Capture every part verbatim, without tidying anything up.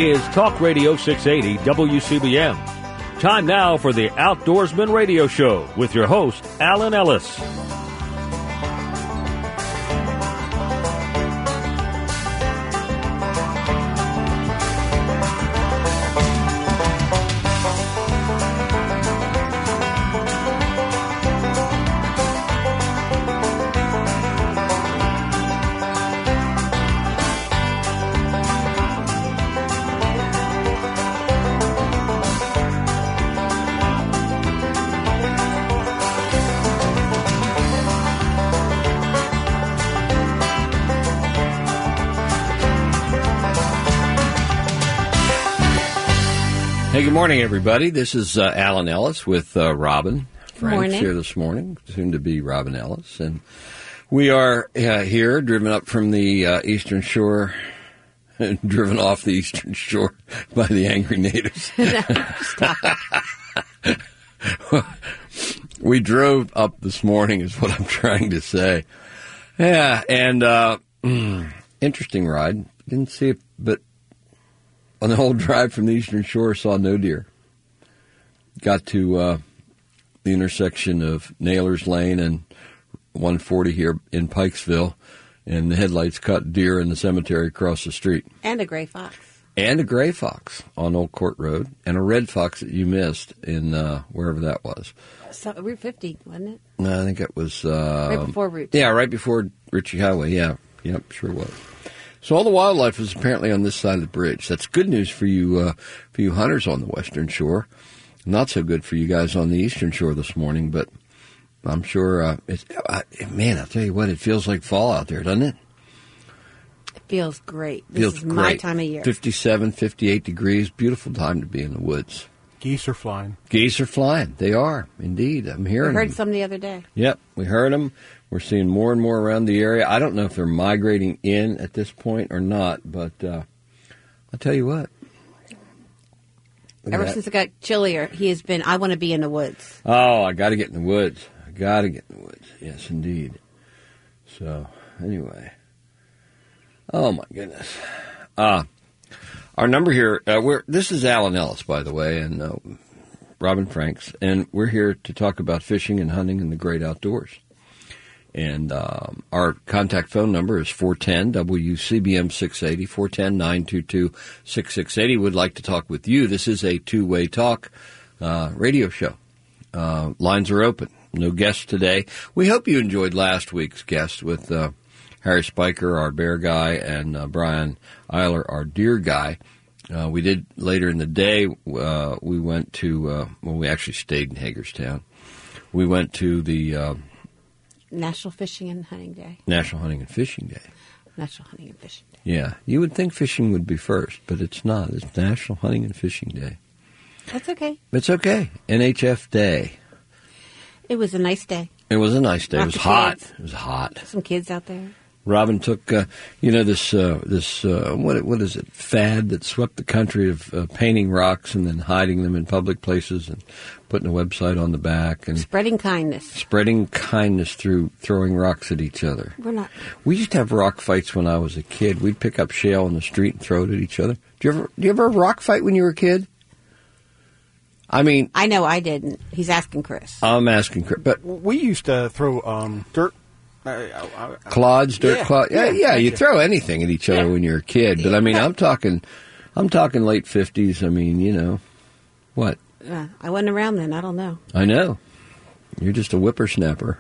Is Talk Radio six eighty W C B M. Time now for the Outdoorsman Radio Show with your host, Alan Ellis. Hey, good morning, everybody. This is uh, Alan Ellis with uh, Robin Franks morning. here this morning, soon to be Robin Ellis. And we are uh, here, driven up from the uh, Eastern Shore, driven off the Eastern Shore by the angry natives. Stop. We drove up this morning is what I'm trying to say. Yeah, and uh, interesting ride. Didn't see it, but on the whole drive from the Eastern Shore, saw no deer. Got to uh, the intersection of Naylor's Lane and one forty here in Pikesville, and the headlights caught deer in the cemetery across the street. And a gray fox. And a gray fox on Old Court Road, and a red fox that you missed in uh, wherever that was. So, Route fifty, wasn't it? No, I think it was... Uh, right before Route. Yeah, right before Ritchie Highway, yeah. Yep, sure was. So all the wildlife is apparently on this side of the bridge. That's good news for you uh, for you hunters on the Western Shore. Not so good for you guys on the Eastern Shore this morning, but I'm sure, uh, it's, uh, man, I'll tell you what, it feels like fall out there, doesn't it? It feels great. This feels is great. my time of year. fifty-seven, fifty-eight degrees, beautiful time to be in the woods. Geese are flying. Geese are flying. They are, indeed. I'm hearing I heard them. some the other day. Yep, we heard them. We're seeing more and more around the area. I don't know if they're migrating in at this point or not, but uh, I'll tell you what. Look Ever at since that. it got chillier, he has been, I want to be in the woods. Oh, I got to get in the woods. I got to get in the woods. Yes, indeed. So, anyway. Oh, my goodness. Uh, our number here, uh, we're, this is Alan Ellis, by the way, and uh, Robin Franks, and we're here to talk about fishing and hunting in the great outdoors. And um, our contact phone number is four one zero W C B M six eighty, four one zero, nine two two, six six eight zero. Would like to talk with you. This is a two-way talk uh, radio show. Uh, lines are open. No guests today. We hope you enjoyed last week's guest with uh, Harry Spiker, our bear guy, and uh, Brian Eiler, our deer guy. Uh, we did later in the day, uh, we went to, uh, well, we actually stayed in Hagerstown. We went to the uh, National Fishing and Hunting Day. National Hunting and Fishing Day. National Hunting and Fishing Day. Yeah. You would think fishing would be first, but it's not. It's National Hunting and Fishing Day. That's okay. It's okay. N H F Day. It was a nice day. It was a nice day. It Lots was of hot. kids. It was hot. Some kids out there. Robin took, uh, you know, this, uh, this, uh, what, what is it, fad that swept the country of uh, painting rocks and then hiding them in public places and putting a website on the back and Spreading kindness. spreading kindness through throwing rocks at each other. We're not. We used to have rock fights when I was a kid. We'd pick up shale in the street and throw it at each other. Do you ever, do you ever have a rock fight when you were a kid? I mean, I know I didn't. He's asking Chris. I'm asking, but We used to throw um, dirt. Uh, uh, uh, clods, dirt Yeah, clods. Yeah, yeah, yeah, thank you you. throw anything at each other Yeah. when you're a kid. But I mean, I'm talking, I'm talking late fifties. I mean, you know, what? Uh, I wasn't around then. I don't know. I know. You're just a whippersnapper.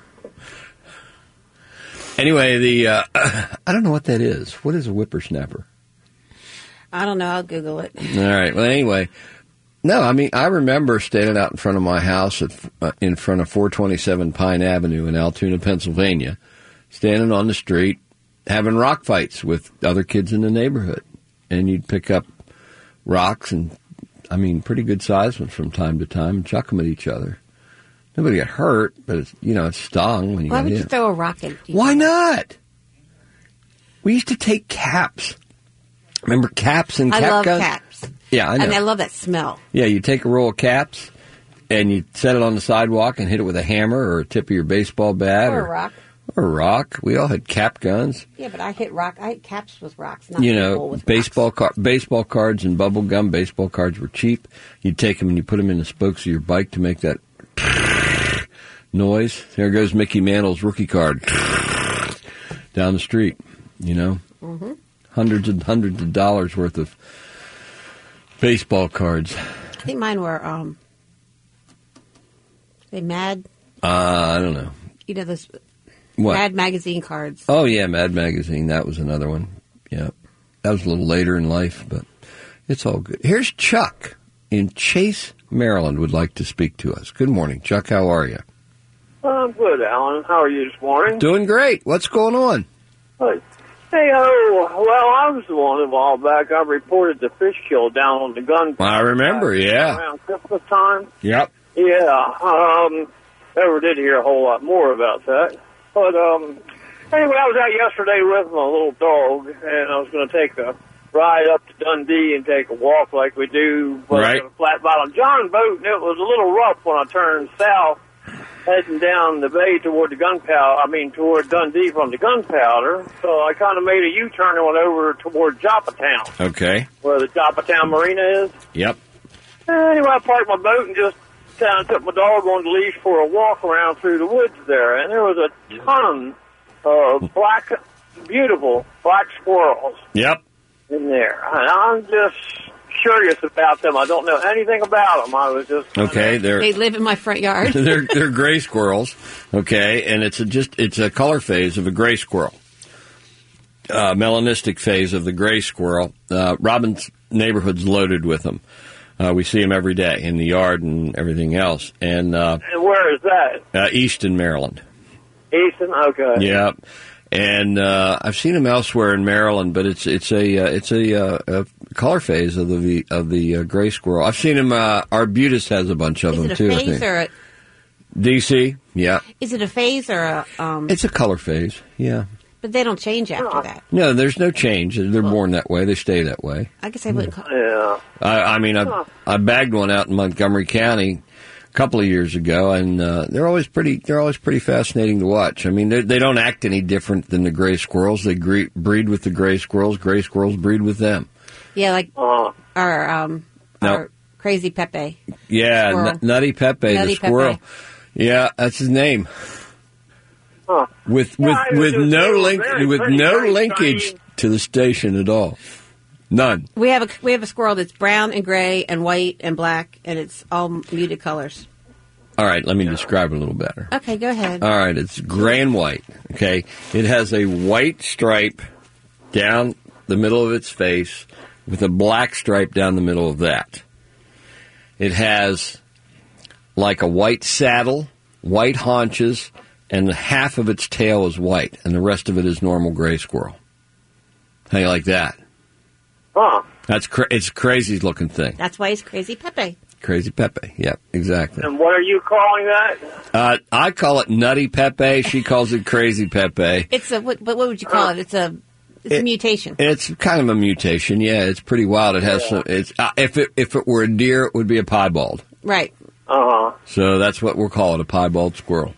Anyway, the uh, I don't know what that is. What is a whippersnapper? I don't know. I'll Google it. All right. Well, anyway, no. I mean, I remember standing out in front of my house at, uh, in front of four twenty-seven Pine Avenue in Altoona, Pennsylvania, standing on the street having rock fights with other kids in the neighborhood, and you'd pick up rocks and, I mean, pretty good sized ones from time to time and chuck them at each other. Nobody got hurt, but it's, you know, it stung when you Why got would hit. you throw a rock at you? Why not? We used to take caps. Remember caps and I cap love guns? caps. Yeah, I know. And I love that smell. Yeah, you take a roll of caps and you set it on the sidewalk and hit it with a hammer or a tip of your baseball bat Or a rock. Or a rock. We all had cap guns. Yeah, but I hit rock. I hit caps with rocks, not You people know, with baseball rocks. car- baseball cards and bubble gum. Baseball cards were cheap. You'd take them and you put them in the spokes of your bike to make that noise. There goes Mickey Mantle's rookie card down the street. You know, Mm-hmm. hundreds and hundreds of dollars worth of baseball cards. I think mine were, um, they Mad, Uh, I don't know. you know, those What? Mad magazine cards. Oh, yeah, Mad Magazine. That was another one. Yeah. That was a little later in life, but it's all good. Here's Chuck in Chase, Maryland, would like to speak to us. Good morning, Chuck. How are you? I'm good, Alan. How are you this morning? Doing great. What's going on? Good. Hey, oh, well, I was the one a while back. I reported the fish kill down on the gun. I remember, yeah. Around Christmas time. Yep. Yeah, um, never did hear a whole lot more about that. But, um, anyway, I was out yesterday with my little dog, and I was going to take a ride up to Dundee and take a walk like we do. But Right. on a flat bottom John boat, and it was a little rough when I turned south, heading down the bay toward the gunpowder, I mean, toward Dundee from the gunpowder. So I kind of made a U-turn and went over toward Joppatown, Okay. where the Joppatown Marina is. Yep. Anyway, I parked my boat and just kind of took my dog on the leash for a walk around through the woods there. And there was a ton of black, beautiful black squirrels Yep. in there. And I'm just curious about them. I don't know anything about them. I was just... Okay. They're They live in my front yard. they're they're gray squirrels. Okay, and it's a just it's a color phase of a gray squirrel. Uh, melanistic phase of the gray squirrel. Uh, Robin's neighborhood's loaded with them. Uh, we see them every day in the yard and everything else. And uh, And where is that? uh, Easton, Maryland. Easton? Okay. Yeah, and uh, I've seen them elsewhere in Maryland, but it's it's a uh, it's a, uh, a color phase of the of the uh, gray squirrel. I've seen them. Uh, Arbutus has a bunch of Is them it a too. I phase think or a, D C. Yeah, is it a phase or a, um, it's a color phase. Yeah. but they don't change after that. No, there's no change. They're born that way. They stay that way. I guess I wouldn't call Yeah. I, I mean, I I bagged one out in Montgomery County a couple of years ago, and uh, they're always pretty. They're always pretty fascinating to watch. I mean, they they don't act any different than the gray squirrels. They gre- breed with the gray squirrels. Gray squirrels breed with them. Yeah, like Uh, our, um, No. our crazy Pepe. Yeah, Squirrel. N- Nutty Pepe, Nutty the squirrel. Pepe. Yeah, that's his name. huh. With Yeah, with I was with just- no they were link very with pretty, no very linkage shiny. to the station at all. None. We have a we have a squirrel that's brown and gray and white and black, and it's all muted colors. All right, let me describe it a little better. Okay, go ahead. All right, it's gray and white. Okay, it has a white stripe down the middle of its face with a black stripe down the middle of that. It has like a white saddle, white haunches, and half of its tail is white, and the rest of it is normal gray squirrel. How you like that? Huh. That's cra- it's a crazy looking thing. That's why he's crazy Pepe. Crazy Pepe. Yep, exactly. And what are you calling that? Uh, I call it Nutty Pepe. She calls it Crazy Pepe. It's a what? But what would you call it? It's a it's a It- mutation. It's kind of a mutation. Yeah, it's pretty wild. It has some. It's uh, if it if it were a deer, it would be a piebald. Right. Uh-huh. So that's what we'll call it, a piebald squirrel.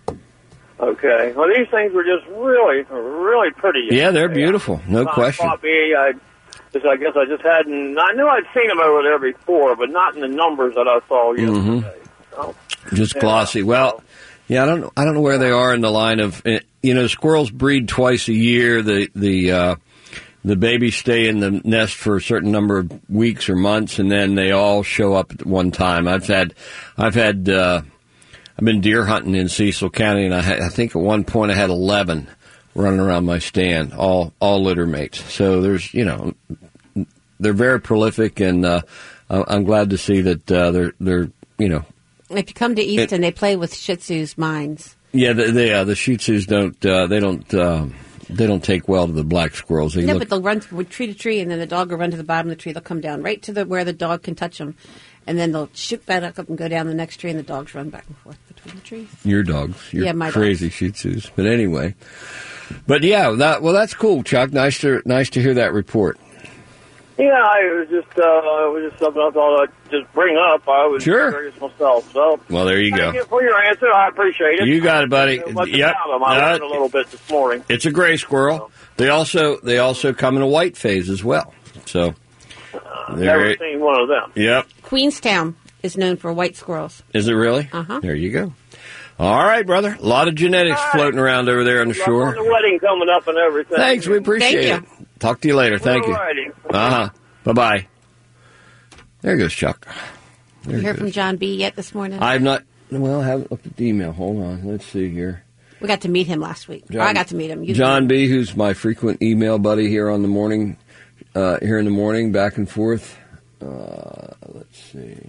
Okay. Well, these things were just really, really pretty. Yeah, they're beautiful. No I question. thought me, I, just, I guess I just hadn't. I knew I'd seen them over there before, but not in the numbers that I saw Mm-hmm. yesterday. So, Just Yeah. glossy. Well, yeah, I don't know. I don't know where they are in the line of. eh, You know, squirrels breed twice a year. The the uh, the babies stay in the nest for a certain number of weeks or months, and then they all show up at one time. I've had, I've had, uh, I've been deer hunting in Cecil County, and I, had, I think at one point I had eleven running around my stand, all all litter mates. So there's, you know, they're very prolific, and uh, I'm glad to see that uh, they're they're you know. If you come to Easton, they play with Shih Tzus minds. Yeah, the the, uh, the Shih Tzus don't uh, they don't um, they don't take well to the black squirrels. They No, look, but they'll run from tree to tree, and then the dog will run to the bottom of the tree. They'll come down right to the where the dog can touch them, and then they'll shoot back up and go down the next tree, and the dogs run back and forth between the trees. your dogs, your Yeah, my crazy Shih Tzus. But anyway, but yeah, that well, that's cool, Chuck. Nice to nice to hear that report. Yeah, I was just, uh, it was just something I thought I'd just bring up. I was Sure. curious myself. So, Well, there you thank go. you for your answer. I appreciate it. You got it, buddy. It wasn't Yep. about them. I No, learned a little bit this morning. It's a gray squirrel. They also they also come in a white phase as well. So Never there, seen one of them. yep. Queenstown is known for white squirrels. Is it really? Uh-huh. There you go. All right, brother. A lot of genetics All right. floating around over there on the Luck shore. on the wedding coming up and everything. Thanks. We appreciate Thank it. Talk to you later. Thank you. Alrighty. Uh huh. Bye bye. There goes Chuck. There You he heard goes. from John B. yet this morning? I've not. Well, I haven't looked at the email. Hold on. Let's see here. we got to meet him last week. Or I got to meet him. You John B., who's my frequent email buddy here on the morning, uh, here in the morning, back and forth. Uh, let's see.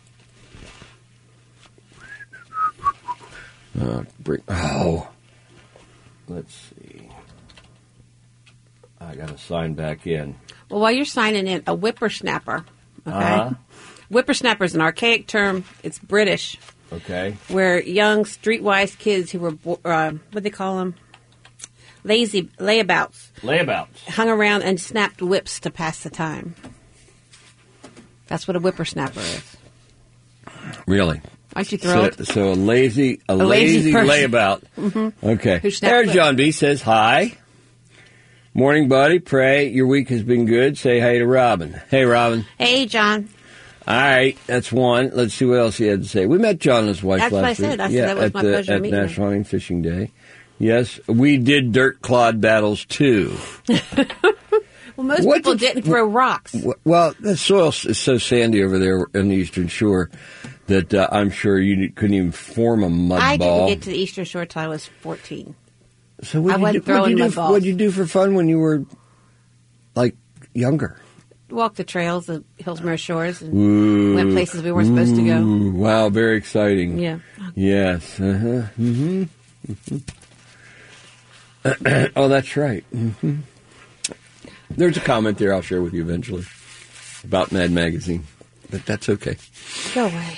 Uh, bring, oh, let's see. I got to sign back in. Well, while you're signing in, a whippersnapper, okay? Uh-huh. Whippersnapper is an archaic term. It's British, Okay. where young, streetwise kids who were, bo- uh, what do they call them? Lazy layabouts, Layabouts. hung around and snapped whips to pass the time. That's what a whippersnapper is. Really? Aren't you So, thrilled? so a lazy, a, A lazy lazy, person. layabout. Okay. Who snapped There's whip. John B. says hi. Morning, buddy. Pray your week has been good. Say hi to Robin. Hey, Robin. Hey, John. All right, that's one. Let's see what else he had to say. We met John and his wife That's what last I said. week. I said yeah, that was at my the, pleasure at meeting you. National Hunting Fishing Day. Yes, we did dirt clod battles too. Well, most What people did- didn't throw rocks. W- Well, the soil is so sandy over there in the Eastern Shore that uh, I'm sure you couldn't even form a mud I ball. didn't get to the Eastern Shore till I was fourteen. so what I you wasn't do, what'd throwing you mud do, balls. What'd you do for fun when you were like younger? Walked the trails, the Hillsborough shores, and Ooh. went places we weren't supposed to go. Ooh, wow, very exciting. Yeah. Yes. Uh-huh. Mm-hmm. Mm-hmm. Oh, that's right. Mm-hmm. There's a comment there I'll share with you eventually about Mad Magazine, but that's okay. Go away.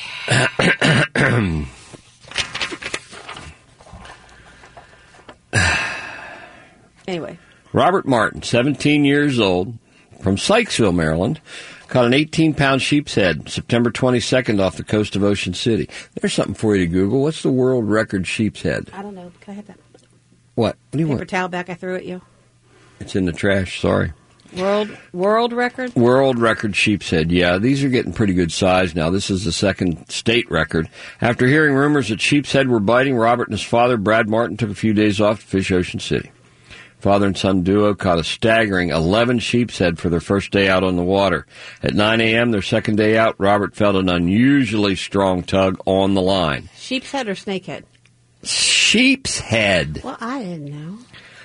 Anyway, Robert Martin, seventeen years old, from Sykesville, Maryland, caught an eighteen-pound sheep's head September twenty-second off the coast of Ocean City. There's something for you to Google. What's the world record sheep's head? I don't know. Can I have that What? What do you paper want? towel back I threw at you? It's in the trash, sorry. World world record? World record sheep's head. Yeah, these are getting pretty good size now. This is the second state record. After hearing rumors that sheep's head were biting, Robert and his father, Brad Martin, took a few days off to fish Ocean City. Father and son duo caught a staggering eleven sheep's head for their first day out on the water. At nine a.m., their second day out, Robert felt an unusually strong tug on the line. Sheep's head or snake head? Sheep's head. Well, I didn't know.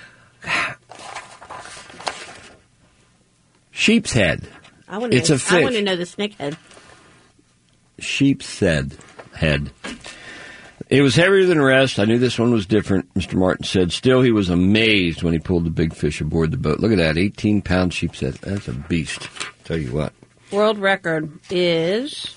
Sheep's head. I want It's to. a I fish. want to know the snake head. Sheep's head. Head. It was heavier than the rest. I knew this one was different, Mister Martin said. Still, he was amazed when he pulled the big fish aboard the boat. Look at that, eighteen-pound sheep's head. That's a beast. Tell you what. World record is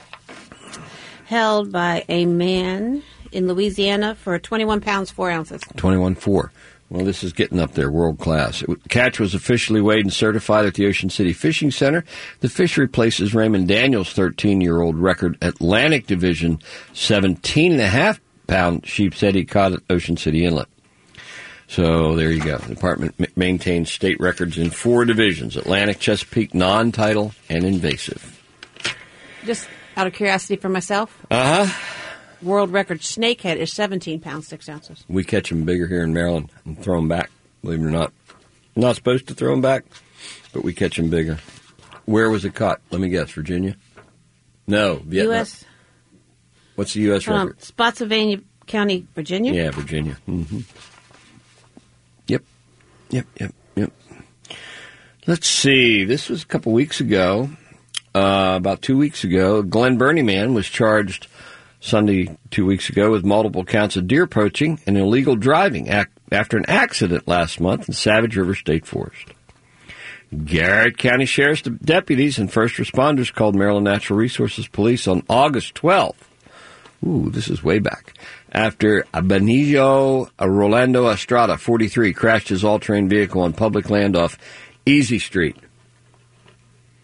held by a man in Louisiana for twenty-one pounds, four ounces. twenty-one four. Well, this is getting up there, world class. It, the catch was officially weighed and certified at the Ocean City Fishing Center. The fish replaces Raymond Daniels' thirteen-year-old record Atlantic Division seventeen and a half pound sheep's head he caught at Ocean City Inlet. So there you go. The department m- maintains state records in four divisions: Atlantic, Chesapeake, non-tidal, and invasive. Just out of curiosity for myself, Uh huh. world record snakehead is seventeen pounds, six ounces. We catch them bigger here in Maryland and throw them back. Believe it or not, we're not supposed to throw them back, but we catch them bigger. Where was it caught? Let me guess. Virginia? No, Vietnam. U S What's the U S Um, record? Spotsylvania County, Virginia. Yeah, Virginia. Mm-hmm. Yep, yep, yep, yep. Let's see. This was a couple weeks ago. Uh, about two weeks ago, Glen Burnie man was charged Sunday two weeks ago with multiple counts of deer poaching and illegal driving ac- after an accident last month in Savage River State Forest. Garrett County Sheriff's de- deputies and first responders called Maryland Natural Resources Police on August twelfth. Ooh, this is way back. After Benicio Rolando Estrada, forty-three, crashed his all-terrain vehicle on public land off Easy Street.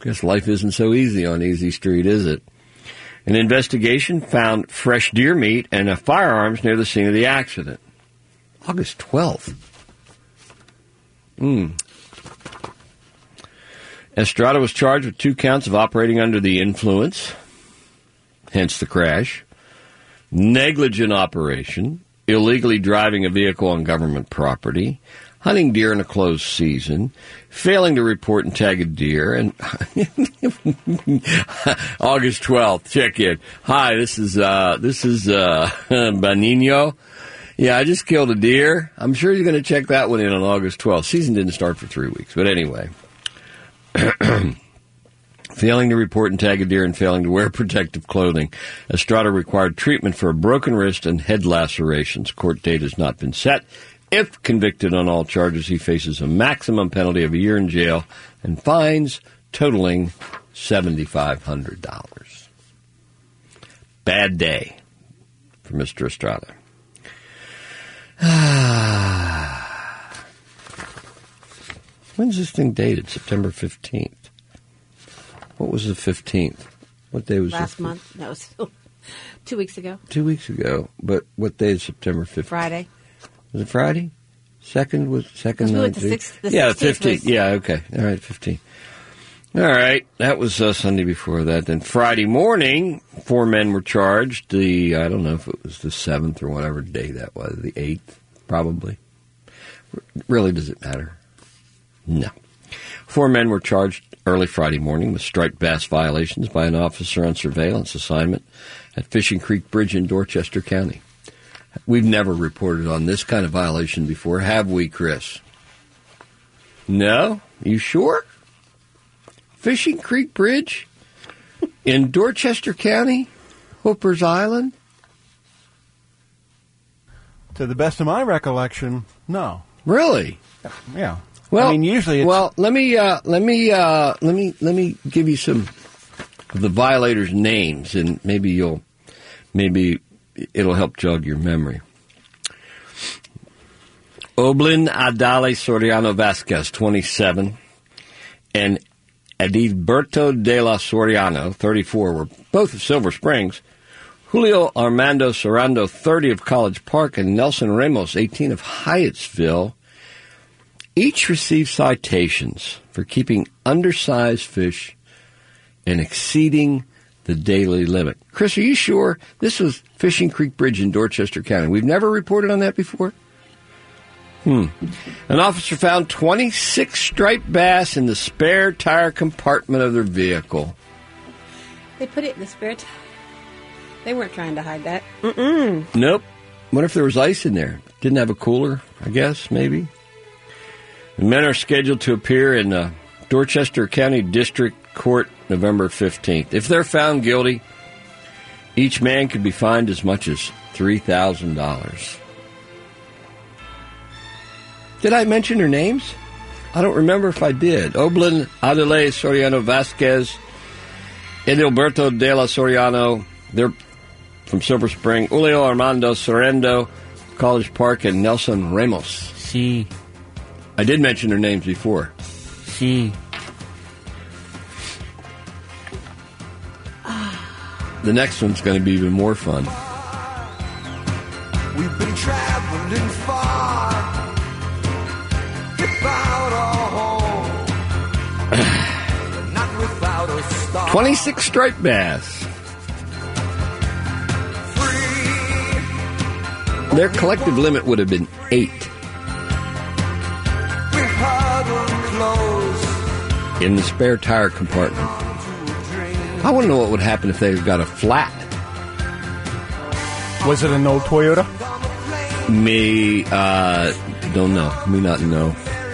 Guess life isn't so easy on Easy Street, is it? An investigation found fresh deer meat and a firearms near the scene of the accident. August twelfth. Hmm. Estrada was charged with two counts of operating under the influence, hence the crash, negligent operation, illegally driving a vehicle on government property, hunting deer in a closed season, failing to report and tag a deer, and August twelfth, check in. Hi, this is, uh, this is, uh, Benigno. Yeah, I just killed a deer. I'm sure you're going to check that one in on August twelfth. Season didn't start for three weeks, but anyway. Failing to report and tag a deer and failing to wear protective clothing. Estrada required treatment for a broken wrist and head lacerations. Court date has not been set. If convicted on all charges, he faces a maximum penalty of a year in jail and fines totaling seven thousand five hundred dollars. Bad day for Mister Estrada. When's this thing dated? September fifteenth. What was the fifteenth? What day was it? Last month? No, it was two weeks ago. Two weeks ago. But what day is September fifteenth? Friday. Was it Friday? Second was second. We went night, to six, the yeah, sixteenth fifteenth. was- Yeah, okay. All right, fifteen. All right, that was uh, Sunday before that. Then Friday morning, four men were charged. The I don't know if it was the seventh or whatever day that was. The eighth, probably. Really, does it matter? No. Four men were charged early Friday morning with striped bass violations by an officer on surveillance assignment at Fishing Creek Bridge in Dorchester County. We've never reported on this kind of violation before, have we, Chris? No? You sure? Fishing Creek Bridge in Dorchester County, Hooper's Island? To the best of my recollection, no. Really? Yeah. Well, I mean, usually it's... well, let me uh, let me uh, let me let me give you some of the violators' names, and maybe you'll maybe it'll help jog your memory. Oblin Adale Soriano Vasquez, twenty-seven, and Edilberto de la Soriano, thirty-four, were both of Silver Springs. Julio Armando Sorando, thirty, of College Park, and Nelson Ramos, eighteen, of Hyattsville, each received citations for keeping undersized fish and exceeding the daily limit. Chris, are you sure this was Fishing Creek Bridge in Dorchester County? We've never reported on that before? Hmm. An officer found twenty-six striped bass in the spare tire compartment of their vehicle. They put it in the spare tire. They weren't trying to hide that. Mm-mm. Nope. What if there was ice in there? Didn't have a cooler, I guess, maybe. The men are scheduled to appear in the Dorchester County District Court November fifteenth. If they're found guilty, each man could be fined as much as three thousand dollars. Did I mention their names? I don't remember if I did. Oblin Adele Soriano Vasquez, Edilberto de la Soriano, they're from Silver Spring, Julio Armando Sorrendo, College Park, and Nelson Ramos. See. I did mention their names before. See. The next one's going to be even more fun. We've been traveling far, without a home, but not without a star. twenty-six striped bass. Free. Their collective limit would have been eight. We huddle close in the spare tire compartment. I want to know what would happen if they got a flat. Was it an old Toyota? Me, uh, don't know. Me not know.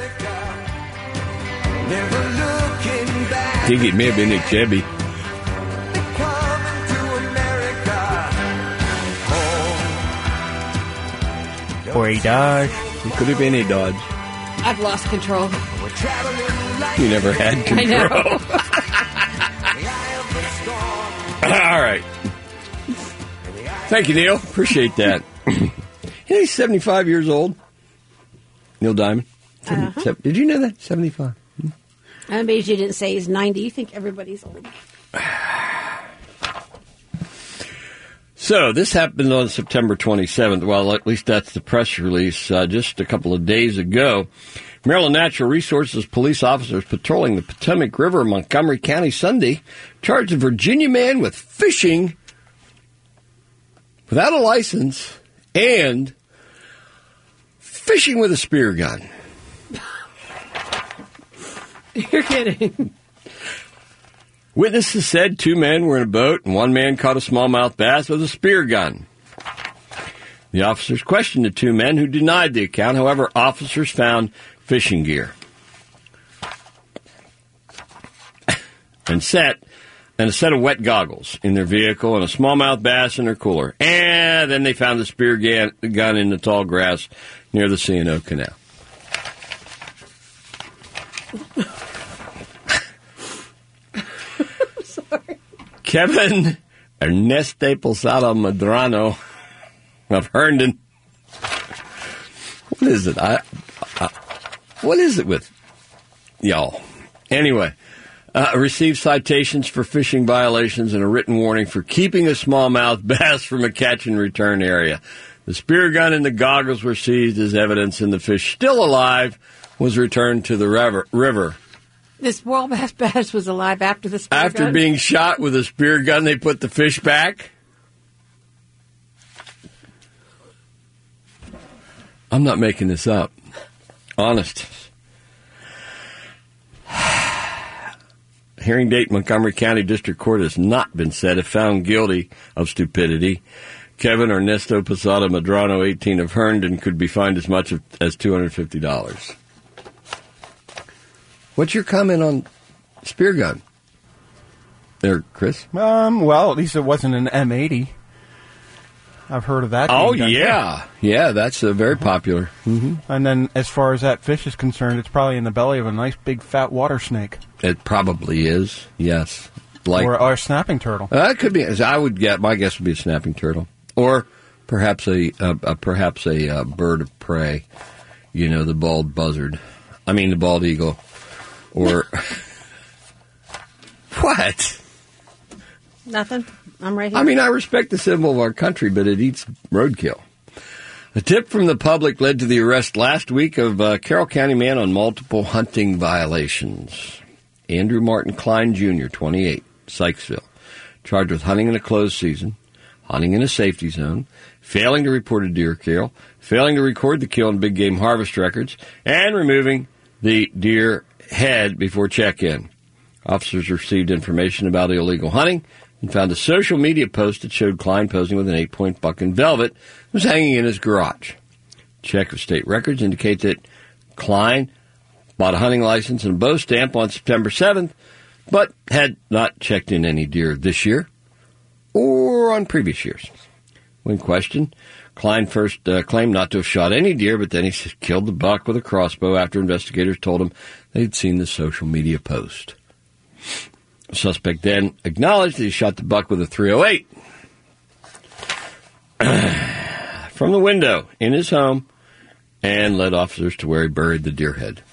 Never looking back. I think it may have been a Chevy. Coming to America. Home. Or a Dodge. It could have been a Dodge. I've lost control. We're traveling like You never had control. I know. the eye of the storm. All right. Thank you, Neil. Appreciate that. You know, he's seventy-five years old. Neil Diamond. Uh-huh. Did you know that? seventy-five. I'm amazed you didn't say he's ninety. You think everybody's old. So this happened on September twenty-seventh. Well, at least that's the press release uh, just a couple of days ago. Maryland Natural Resources police officers patrolling the Potomac River in Montgomery County Sunday charged a Virginia man with fishing without a license and fishing with a spear gun. You're kidding. Witnesses said two men were in a boat and one man caught a smallmouth bass with a spear gun. The officers questioned the two men who denied the account. However, officers found fishing gear and set and a set of wet goggles in their vehicle and a smallmouth bass in their cooler. And then they found the spear gun in the tall grass near the C and O Canal. Sorry. Kevin Ernesto Posada Medrano of Herndon. What is it? I, I, what is it with y'all? Anyway, uh, received citations for fishing violations and a written warning for keeping a smallmouth bass from a catch and return area. The spear gun and the goggles were seized as evidence, and the fish, still alive, was returned to the river. river. This smallmouth bass was alive after the spear After gun? being shot with a spear gun, they put the fish back? I'm not making this up. Honest. Hearing date Montgomery County District Court has not been set. If found guilty of stupidity, Kevin Ernesto Posada Medrano, eighteen, of Herndon, could be fined as much as two hundred fifty dollars. What's your comment on spear gun there, Chris? Um, well, at least it wasn't an M eighty. I've heard of that. Oh, being done. yeah. Yeah, that's uh, very popular. Mm-hmm. And then as far as that fish is concerned, it's probably in the belly of a nice big fat water snake. It probably is, yes. Like, or, or a snapping turtle. That uh, could be. I would get. My guess would be a snapping turtle, or perhaps a, a, a perhaps a, a bird of prey. You know, the bald buzzard. I mean, the bald eagle, or what? Nothing. I'm right here. I mean, I respect the symbol of our country, but it eats roadkill. A tip from the public led to the arrest last week of a Carroll County man on multiple hunting violations. Andrew Martin Klein, Junior, twenty-eight, Sykesville, charged with hunting in a closed season, hunting in a safety zone, failing to report a deer kill, failing to record the kill in big game harvest records, and removing the deer head before check-in. Officers received information about illegal hunting and found a social media post that showed Klein posing with an eight-point buck in velvet was hanging in his garage. Check of state records indicate that Klein bought a hunting license and a bow stamp on September seventh, but had not checked in any deer this year or on previous years. When questioned, Klein first uh, claimed not to have shot any deer, but then he killed the buck with a crossbow after investigators told him they'd seen the social media post. The suspect then acknowledged that he shot the buck with a three oh eight from the window in his home and led officers to where he buried the deer head.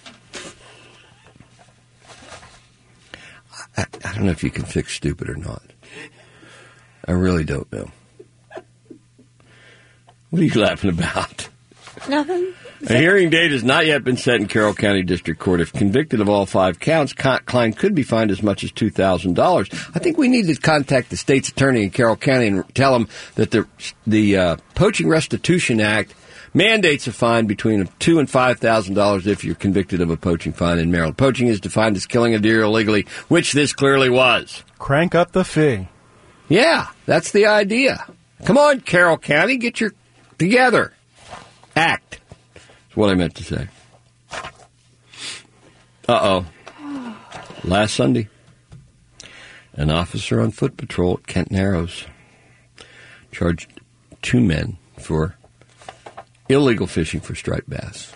I, I don't know if you can fix stupid or not. I really don't know. What are you laughing about? Nothing. A hearing date has not yet been set in Carroll County District Court. If convicted of all five counts, Klein could be fined as much as two thousand dollars. I think we need to contact the state's attorney in Carroll County and tell him that the the uh, Poaching Restitution Act mandates a fine between two thousand dollars and five thousand dollars if you're convicted of a poaching fine in Maryland. Poaching is defined as killing a deer illegally, which this clearly was. Crank up the fee. Yeah, that's the idea. Come on, Carroll County, get your together. Act. That's what I meant to say. Uh-oh. Last Sunday, an officer on foot patrol at Kent Narrows charged two men for illegal fishing for striped bass.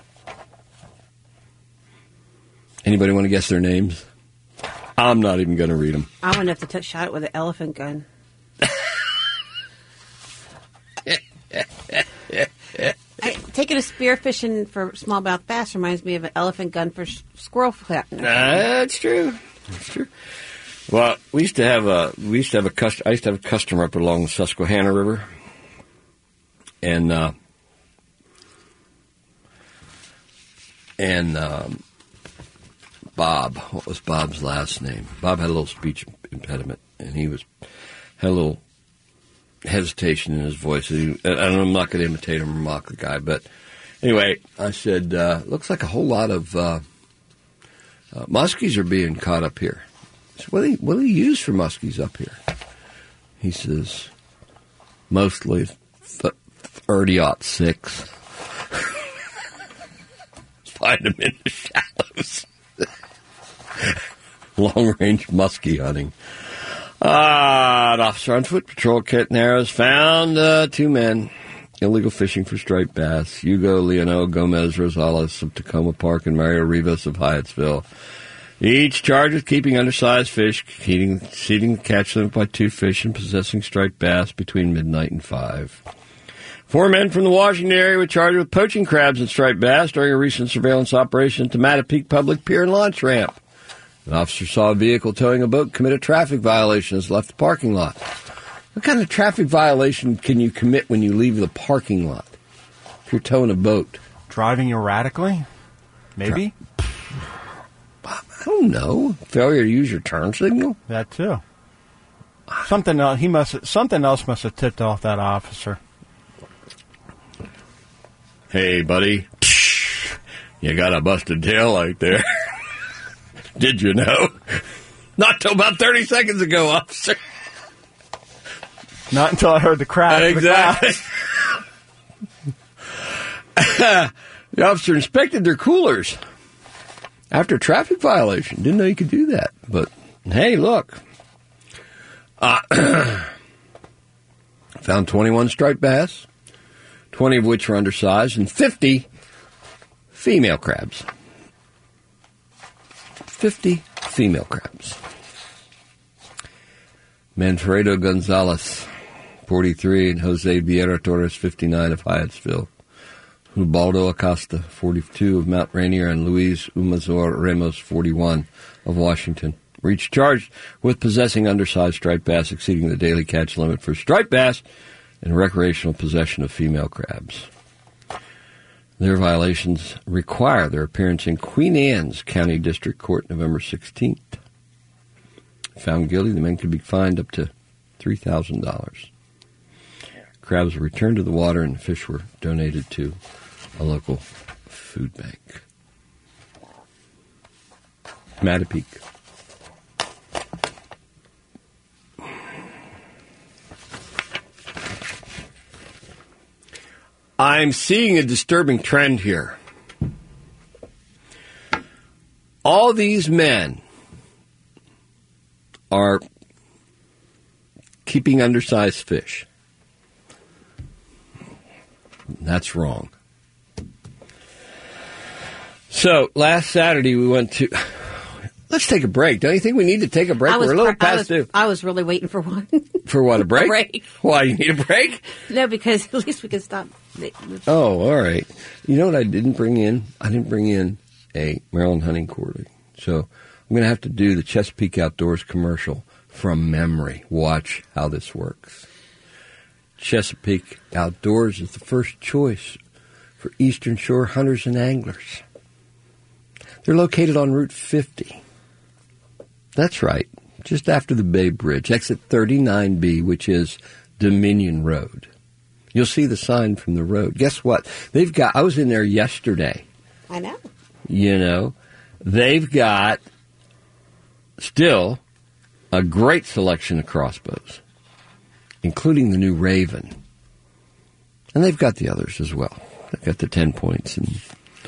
Anybody want to guess their names? I'm not even going to read them. I wouldn't have to t- shot it with an elephant gun. I, take it Speaking of spearfishing for smallmouth bass, reminds me of an elephant gun for sh- squirrel hunting. That's true. That's true. Well, we used to have a we used to have a cust- I used to have a customer up along the Susquehanna River, and uh, and um, Bob. What was Bob's last name? Bob had a little speech impediment, and he was had a little hesitation in his voice. He, and I'm not going to imitate him or mock the guy, but anyway, I said, uh, "Looks like a whole lot of uh, uh, muskies are being caught up here." I said, what do you, what do you use for muskies up here? He says, mostly thirty aught six. Find them in the shallows. Long-range muskie hunting. Ah, an officer on foot patrol, Kent Narrows, found uh, two men illegal fishing for striped bass. Hugo Leonel Gomez Rosales of Tacoma Park and Mario Rivas of Hyattsville. Each charged with keeping undersized fish, exceeding, exceeding the catch limit by two fish, and possessing striped bass between midnight and five. Four men from the Washington area were charged with poaching crabs and striped bass during a recent surveillance operation at the Mattapique Public Pier and Launch Ramp. An officer saw a vehicle towing a boat commit a traffic violation as left the parking lot. What kind of traffic violation can you commit when you leave the parking lot if you're towing a boat? Driving erratically? Maybe? I don't know. Failure to use your turn signal? That too. Something else, he must, something else must have tipped off that officer. Hey, buddy. You got a busted taillight there. Did you know? Not till about thirty seconds ago, officer. Not until I heard the crash. Exactly. The, the officer inspected their coolers after a traffic violation. Didn't know you could do that. But, hey, look. Uh, found twenty-one striped bass, twenty of which were undersized, and fifty female crabs. fifty female crabs. Manfredo Gonzalez, forty-three, and Jose Vieira Torres, fifty-nine, of Hyattsville. Ubaldo Acosta, forty-two, of Mount Rainier, and Luis Umazor Ramos, forty-one, of Washington, were each charged with possessing undersized striped bass exceeding the daily catch limit for striped bass and recreational possession of female crabs. Their violations require their appearance in Queen Anne's County District Court November sixteenth. Found guilty, the men could be fined up to three thousand dollars. Crabs were returned to the water and the fish were donated to a local food bank. Mattapique. I'm seeing a disturbing trend here. All these men are keeping undersized fish. That's wrong. So, last Saturday we went to... Let's take a break. Don't you think we need to take a break? I was, We're a little I past was, due. I was really waiting for one. For what, a break? A break. Why, you need a break? No, because at least we can stop. Oh, all right. You know what I didn't bring in? I didn't bring in a Maryland Hunting Quarterly. So I'm going to have to do the Chesapeake Outdoors commercial from memory. Watch how this works. Chesapeake Outdoors is the first choice for Eastern Shore hunters and anglers. They're located on Route fifty. That's right, just after the Bay Bridge, exit thirty-nine B, which is Dominion Road. You'll see the sign from the road. Guess what? They've got, I was in there yesterday. I know. You know, they've got still a great selection of crossbows, including the new Raven. And they've got the others as well. They've got the ten points and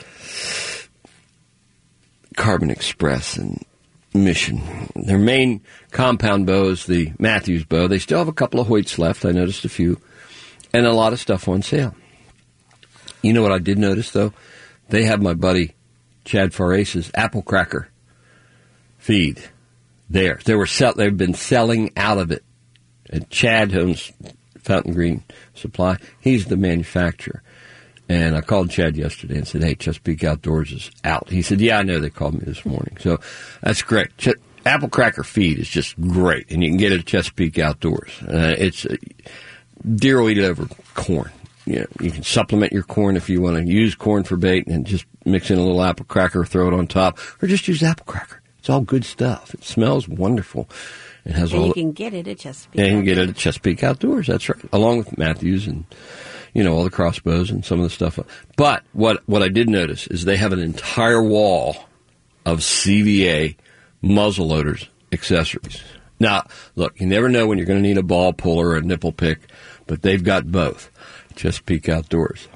Carbon Express and Mission. Their main compound bow is the Matthews bow. They still have a couple of Hoyts left. I noticed a few. And a lot of stuff on sale. You know what I did notice, though? They have my buddy Chad Farace's Apple Cracker feed there. They were sell- they've been selling out of it. And Chad owns Fountain Green Supply. He's the manufacturer. And I called Chad yesterday and said, hey, Chesapeake Outdoors is out. He said, yeah, I know. They called me this morning. So that's great. Ch- Apple Cracker feed is just great, and you can get it at Chesapeake Outdoors. Uh, it's uh, deer will eat it over corn. You know, you can supplement your corn if you want to use corn for bait and just mix in a little apple cracker, throw it on top, or just use apple cracker. It's all good stuff. It smells wonderful. It has and all you can get it at Chesapeake. And you can get it at Chesapeake Outdoors. That's right, along with Matthews and, you know, all the crossbows and some of the stuff. But what what I did notice is they have an entire wall of C V A muzzle loaders accessories. Now, look, you never know when you're going to need a ball puller or a nipple pick, but they've got both. Chesapeake Outdoors.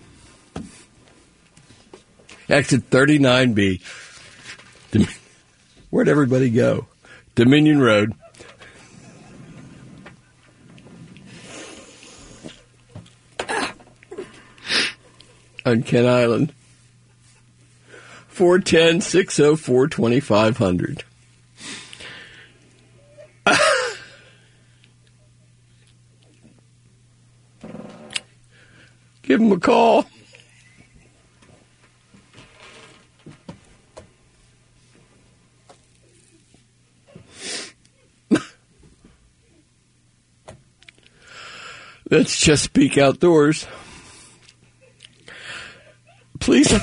Exit thirty-nine B. Dim- Where'd everybody go? Dominion Road. On Kent Island. four one zero, six oh four, two five zero zero. Give him a call. That's Chesapeake Outdoors. Please,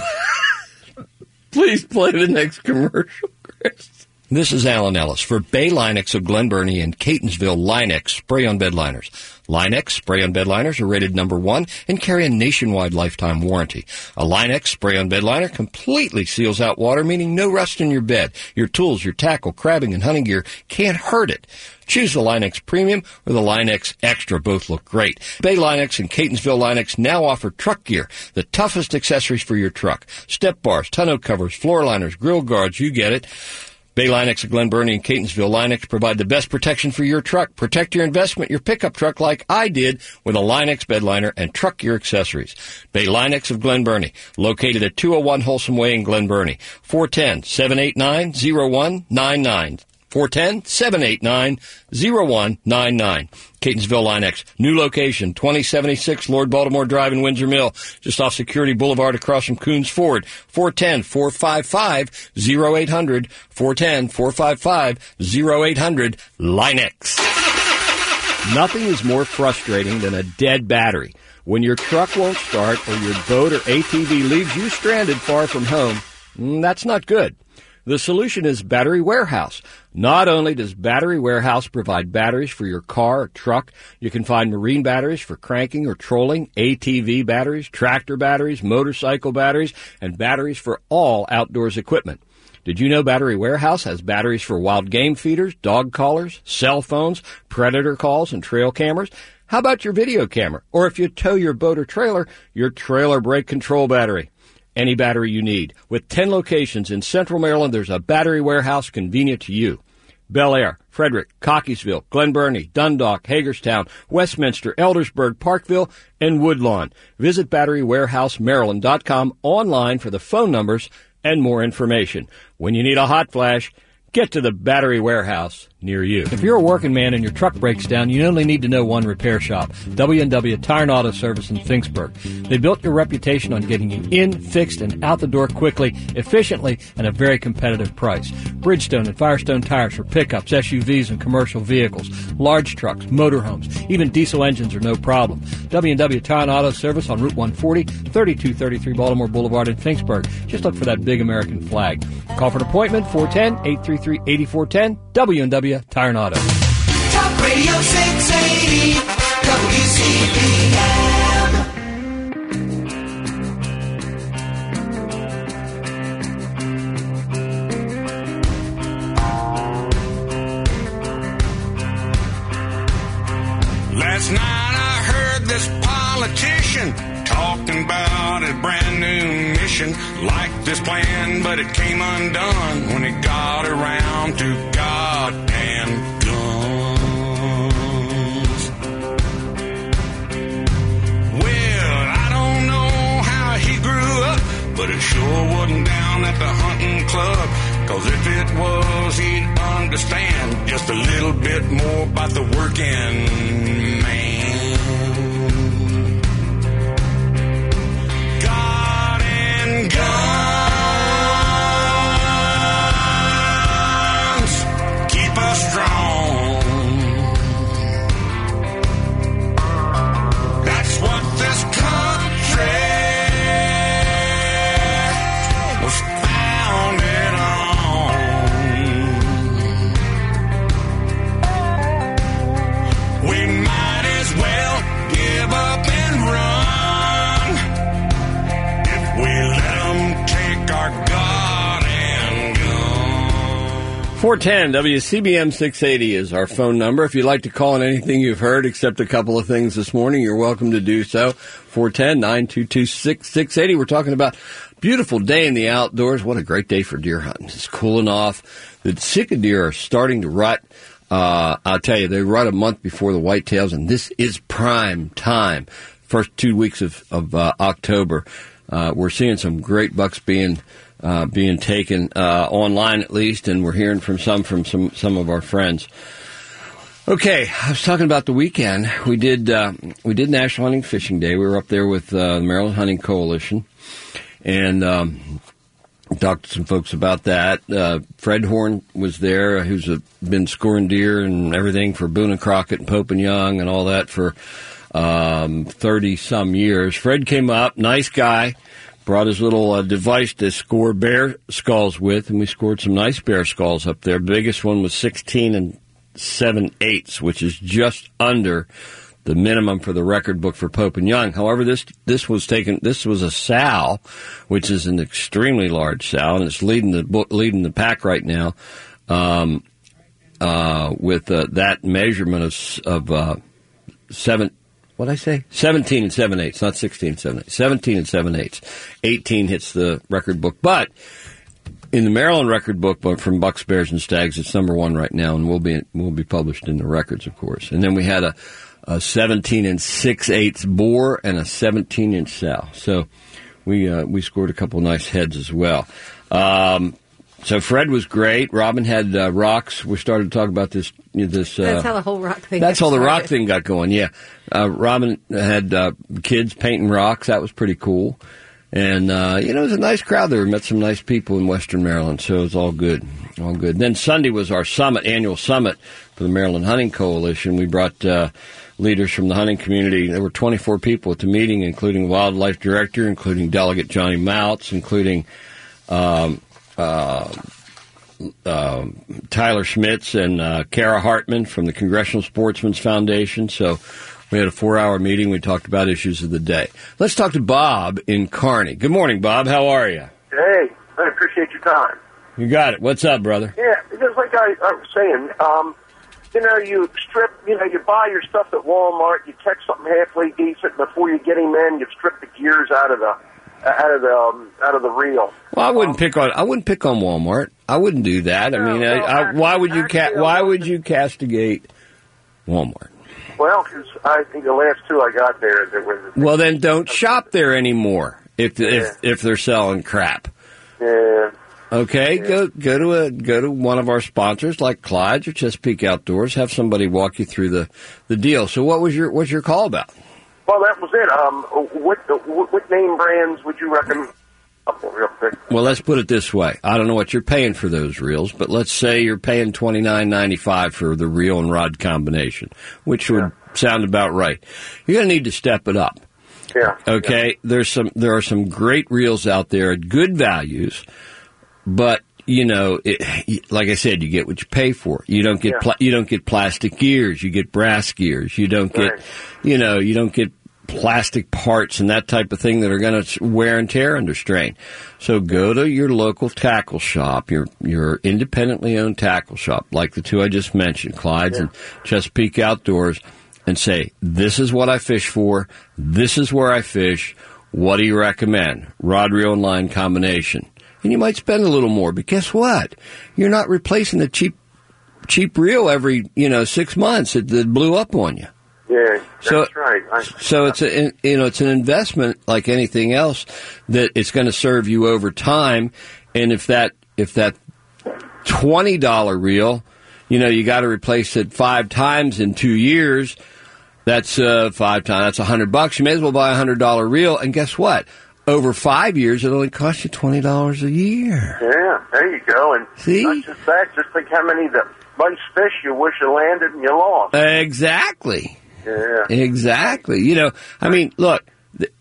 please play the next commercial, Chris. This is Alan Ellis for Bay Linux of Glen Burnie and Catonsville Linux spray-on bed liners. Linux spray-on bed liners are rated number one and carry a nationwide lifetime warranty. A Linux spray-on bed liner completely seals out water, meaning no rust in your bed. Your tools, your tackle, crabbing, and hunting gear can't hurt it. Choose the Linux Premium or the Linux Extra. Both look great. Bay Linux and Catonsville Linux now offer truck gear, the toughest accessories for your truck. Step bars, tonneau covers, floor liners, grill guards, you get it. Bay Linux of Glen Burnie and Catonsville Linux provide the best protection for your truck. Protect your investment, your pickup truck like I did with a Linux bed liner and truck gear accessories. Bay Linux of Glen Burnie, located at two oh one Wholesome Way in Glen Burnie. four one zero, seven eight nine, zero one nine nine. four one zero, seven eight nine, zero one nine nine. Catonsville Linux, new location, twenty seventy-six Lord Baltimore Drive in Windsor Mill, just off Security Boulevard across from Coons Ford. four one zero, four five five, zero eight hundred. four one zero, four five five, zero eight hundred. Linux. Nothing is more frustrating than a dead battery. When your truck won't start or your boat or A T V leaves you stranded far from home, that's not good. The solution is Battery Warehouse. Not only does Battery Warehouse provide batteries for your car or truck, you can find marine batteries for cranking or trolling, A T V batteries, tractor batteries, motorcycle batteries, and batteries for all outdoors equipment. Did you know Battery Warehouse has batteries for wild game feeders, dog collars, cell phones, predator calls, and trail cameras? How about your video camera? Or if you tow your boat or trailer, your trailer brake control battery. Any battery you need. With ten locations in Central Maryland, there's a Battery Warehouse convenient to you. Bel Air, Frederick, Cockeysville, Glen Burnie, Dundalk, Hagerstown, Westminster, Eldersburg, Parkville, and Woodlawn. Visit battery warehouse maryland dot com online for the phone numbers and more information. When you need a hot flash, get to the Battery Warehouse near you. If you're a working man and your truck breaks down, you only need to know one repair shop, W and W Tire and Auto Service in Finksburg. They built your reputation on getting you in, fixed, and out the door quickly, efficiently, and at a very competitive price. Bridgestone and Firestone tires for pickups, S U Vs, and commercial vehicles, large trucks, motorhomes, even diesel engines are no problem. W and W Tire and Auto Service on Route one forty, thirty-two thirty-three Baltimore Boulevard in Finksburg. Just look for that big American flag. Call for an appointment, four one zero, eight three three, eight four one zero, W and W Tire and Auto. Talk Radio six eighty, W C B M. Last night I heard this politician talking about his brand new mission. Liked this plan, but it came undone when it got around to goddamn guns. Well, I don't know how he grew up, but it sure wasn't down at the hunting club. Cause if it was, he'd understand just a little bit more about the working man. God are gone and gone. four ten W C B M six eighty is our phone number. If you'd like to call on anything you've heard, except a couple of things this morning, you're welcome to do so. four one zero, nine two two, six six eight zero. We're talking about beautiful day in the outdoors. What a great day for deer hunting. It's cooling off. The Sitka deer are starting to rut. Uh, I'll tell you, they rut a month before the whitetails, and this is prime time. First two weeks of, of uh, October. Uh, we're seeing some great bucks being uh, being taken uh, online, at least, and we're hearing from some from some some of our friends. Okay, I was talking about the weekend. We did uh, we did National Hunting Fishing Day. We were up there with uh, the Maryland Hunting Coalition, and um, talked to some folks about that. Uh, Fred Horn was there, who's a, been scoring deer and everything for Boone and Crockett and Pope and Young and all that for um, thirty some years. Fred came up, nice guy, brought his little uh, device to score bear skulls with, and we scored some nice bear skulls up there. The biggest one was sixteen and seven eighths, which is just under the minimum for the record book for Pope and Young. However, this this was taken. This was a sow, which is an extremely large sow, and it's leading the book, leading the pack right now um, uh, with uh, that measurement of of uh, seven. What did I say? Seventeen and seven eighths, not sixteen and seven eighths. Seventeen and seven eighths. Eighteen hits the record book, but in the Maryland record book from Bucks, Bears, and Stags, it's number one right now, and will be will be published in the records, of course. And then we had a, a seventeen and six eighths boar and a seventeen inch sow. So we uh, we scored a couple nice heads as well. Um, so Fred was great. Robin had uh, rocks. We started to talk about this. This uh, that's how the whole rock thing. That's got how the started. rock thing got going. Yeah, uh, Robin had uh, kids painting rocks. That was pretty cool. And, uh, you know, it was a nice crowd there. We met some nice people in Western Maryland, so it was all good. All good. And then Sunday was our summit, annual summit for the Maryland Hunting Coalition. We brought uh, leaders from the hunting community. There were twenty-four people at the meeting, including the wildlife director, including Delegate Johnny Mouts, including um, uh, uh, Tyler Schmitz and uh, Kara Hartman from the Congressional Sportsmen's Foundation. So we had a four-hour meeting. We talked about issues of the day. Let's talk to Bob in Kearney. Good morning, Bob. How are you? Hey, I appreciate your time. You got it. What's up, brother? Yeah, just like I, I was saying, um, you know, you strip, you know, you buy your stuff at Walmart, you catch something halfway decent, before you get him in, you strip the gears out of the out of the um, out of the reel. Well, I wouldn't um, pick on I wouldn't pick on Walmart. I wouldn't do that. I no, mean, no, I, I, actually, why would you ca- actually, why would you castigate Walmart? Well, because I think the last two I got there, there was. Well, then don't shop there anymore if yeah. if if they're selling crap. Yeah. Okay, yeah. go go to a go to one of our sponsors like Clyde's or Chesapeake Outdoors. Have somebody walk you through the, the deal. So, what was your what's your call about? Well, that was it. Um, what what, what name brands would you recommend? Real quick. Well, let's put it this way. I don't know what you're paying for those reels, but let's say you're paying twenty-nine ninety-five for the reel and rod combination, which would yeah. sound about right. You're going to need to step it up. Yeah. Okay. Yeah. There's some. There are some great reels out there at good values, but you know, it, like I said, you get what you pay for. You don't get. Yeah. Pla- you don't get plastic gears. You get brass gears. You don't get. Right. You know. You don't get plastic parts and that type of thing that are going to wear and tear under strain. So go to your local tackle shop, your your independently owned tackle shop, like the two I just mentioned, Clyde's yeah. and Chesapeake Outdoors, and say, this is what I fish for, this is where I fish, what do you recommend? Rod, reel, and line combination. And you might spend a little more, but guess what? You're not replacing the cheap cheap reel every, you know, six months that, that blew up on you. Yeah, that's so, right. I, so it's a, you know, it's an investment like anything else that it's going to serve you over time. And if that if that twenty dollar reel, you know, you got to replace it five times in two years. That's uh, five times. That's a hundred bucks. You may as well buy a hundred dollar reel. And guess what? Over five years, it only costs you twenty dollars a year. Yeah, there you go. And see, not just that. Just think how many the nice fish you wish you landed and you lost. Exactly. Yeah. Exactly. You know, I mean, look, the,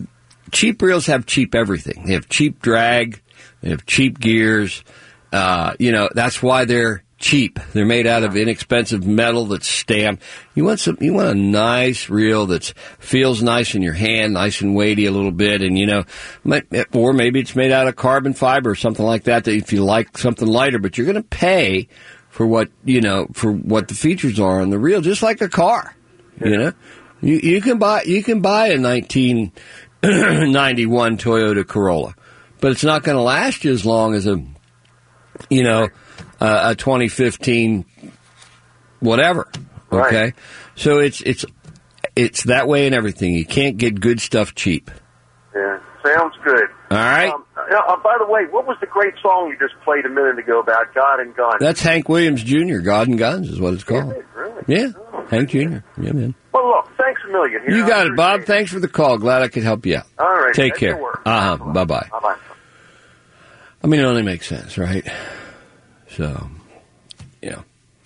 cheap reels have cheap everything. They have cheap drag. They have cheap gears. Uh, you know, that's why they're cheap. They're made out of inexpensive metal that's stamped. You want some, you want a nice reel that feels nice in your hand, nice and weighty a little bit, and you know, might, or maybe it's made out of carbon fiber or something like that. That if you like something lighter, but you're going to pay for what you know for what the features are on the reel, just like a car. You know, you you can buy you can buy a nineteen ninety-one Toyota Corolla, but it's not going to last you as long as a you know. Uh, a twenty fifteen whatever, okay? Right. So it's it's it's that way in everything. You can't get good stuff cheap. Yeah, sounds good. All right? Um, uh, by the way, what was the great song you just played a minute ago about God and Guns? That's Hank Williams Junior God and Guns is what it's called. Is it? Really? Yeah, Oh, Hank Junior Yeah, man. Well, look, thanks a million. Here. You I got it, Bob. appreciate Thanks for the call. Glad I could help you out. All right. Take That's care. your word. Uh-huh. Bye-bye. Bye-bye. I mean, it only makes sense, right? So, yeah.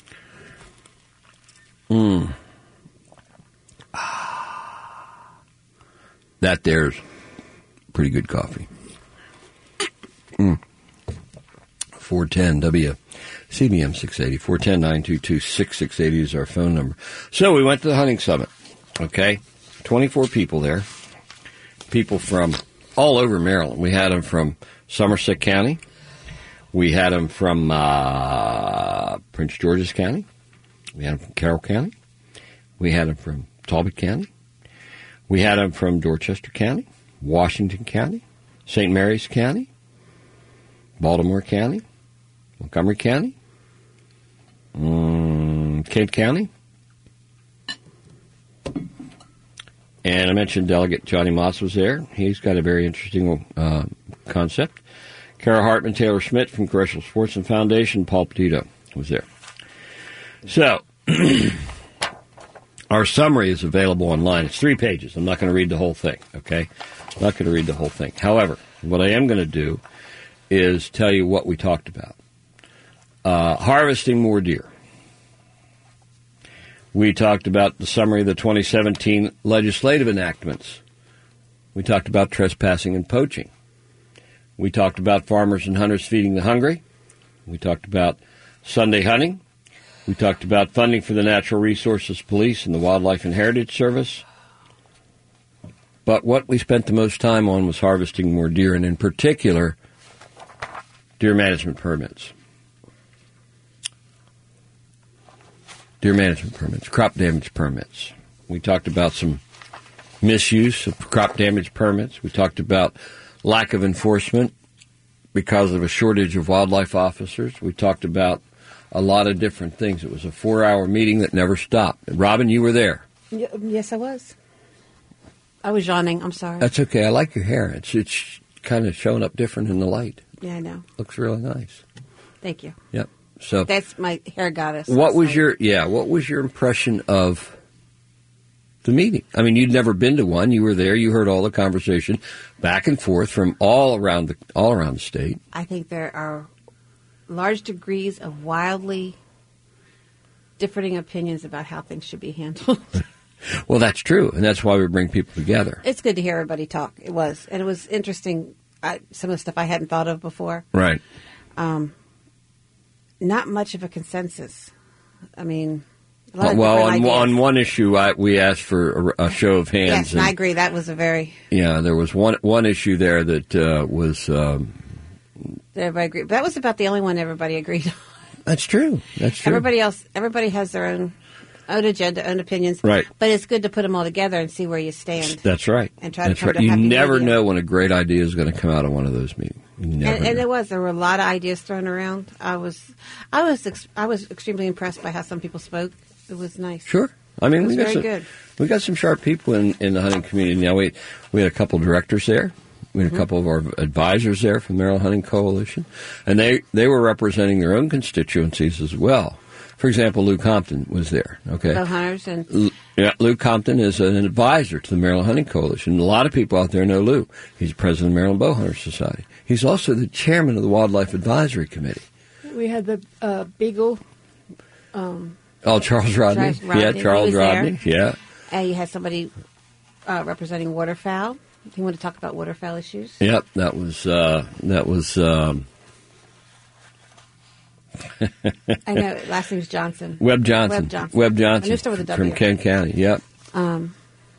Mm. That there's pretty good coffee. Mm. four ten W C B M six eighty. four one zero, nine two two, six six eight zero is our phone number. So we went to the hunting summit, okay? twenty-four people there. People from all over Maryland. We had them from Somerset County. We had them from uh, Prince George's County. We had them from Carroll County. We had them from Talbot County. We had them from Dorchester County, Washington County, Saint Mary's County, Baltimore County, Montgomery County, um, Kent County. And I mentioned Delegate Johnny Motz was there. He's got a very interesting uh, concept. Kara Hartman, Taylor Schmidt from Congressional Sports and Foundation, Paul Petito was there. So, our summary is available online. It's three pages. I'm not going to read the whole thing, okay? I'm not going to read the whole thing. However, what I am going to do is tell you what we talked about. Uh, harvesting more deer. We talked about the summary of the twenty seventeen legislative enactments. We talked about trespassing and poaching. We talked about farmers and hunters feeding the hungry. We talked about Sunday hunting. We talked about funding for the Natural Resources Police and the Wildlife and Heritage Service. But what we spent the most time on was harvesting more deer, and in particular, deer management permits. Deer management permits, crop damage permits. We talked about some misuse of crop damage permits. We talked about lack of enforcement because of a shortage of wildlife officers. We talked about a lot of different things. It was a four-hour meeting that never stopped. Robin, you were there. Y- Yes, I was. I was yawning. I'm sorry. That's okay. I like your hair. It's it's kind of showing up different in the light. Yeah, I know. Looks really nice. Thank you. Yep. So That's my hair goddess. what was So- your yeah? What was your impression of the meeting? I mean, you'd never been to one. You were there. You heard all the conversation back and forth from all around the all around the state. I think there are large degrees of wildly differing opinions about how things should be handled. Well, that's true, and that's why we bring people together. It's good to hear everybody talk. It was, and it was interesting. I, some of the stuff I hadn't thought of before. Right. Um, not much of a consensus. I mean, a lot of Well, on, different on ideas. one issue, I, we asked for a, a show of hands. Yes, and and, I agree. That was a very Yeah, there was one one issue there that uh, was. Um, everybody agreed. That was about the only one everybody agreed on. that's true. That's true. Everybody else, everybody has their own own agenda, own opinions. Right. But it's good to put them all together and see where you stand. That's right. And try to That's come right. to a You happy never medium. know when a great idea is going to come out of one of those meetings. You never And, and know. it was. There were a lot of ideas thrown around. I was, I was, ex- I was extremely impressed by how some people spoke. It was nice. Sure. I mean, It was we got very some, good. we got some sharp people in, in the hunting community. Now, we we had a couple directors there. We had Mm-hmm. a couple of our advisors there from the Maryland Hunting Coalition, and they they were representing their own constituencies as well. For example, Lou Compton was there. Okay. Bow hunters and L- Yeah, Lou Compton is an advisor to the Maryland Hunting Coalition. A lot of people out there know Lou. He's president of the Maryland Bowhunter Society. He's also the chairman of the Wildlife Advisory Committee. we had the uh, Beagle. Um, Oh, Charles Rodney. Charles Rodney. Yeah, He Charles was there. Rodney. Yeah. and you had somebody uh, representing waterfowl. You want to talk about waterfowl issues? Yep, that was uh, that was um, I know. Last name's Johnson. Webb Johnson. Webb Johnson. Webb Johnson. I knew it started with a W. From Kent County. Yep. Um,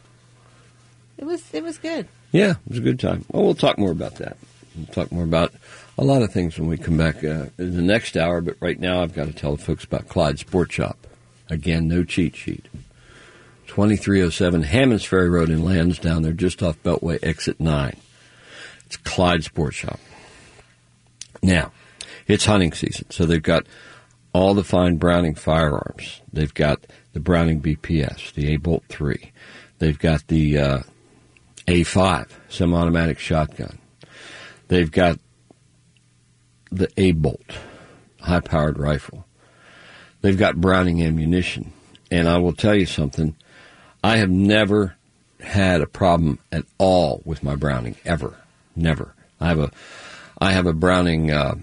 it was it was good. Yeah, it was a good time. Well, we'll talk more about that. We'll talk more about a lot of things when we come back uh, in the next hour. But right now, I've got to tell the folks about Clyde Sport Shop. Again, no cheat sheet. twenty-three oh seven Hammonds Ferry Road in Lansdowne. They're just off Beltway Exit nine. It's Clyde Sport Shop. Now, it's hunting season, so they've got all the fine Browning firearms. They've got the Browning B P S, the A-Bolt three. They've got the uh, A five, semi-automatic shotgun. They've got the A-Bolt, high-powered rifle. They've got Browning ammunition. And I will tell you something, I have never had a problem at all with my Browning, ever. Never. I have a, I have a Browning, uh,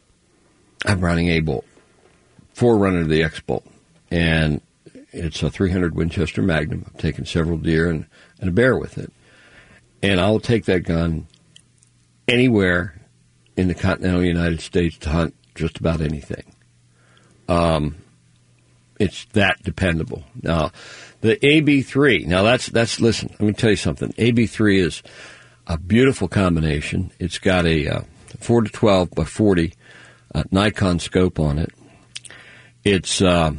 I have a Browning A-Bolt, forerunner to the X-Bolt, and it's a three hundred Winchester Magnum. I've taken several deer and, and a bear with it, and I'll take that gun anywhere in the continental United States to hunt just about anything. Um, it's that dependable. Now, the A B three. Now that's that's listen. Let me tell you something. A B three is a beautiful combination. It's got a uh, four to twelve by forty uh, Nikon scope on it. It's uh,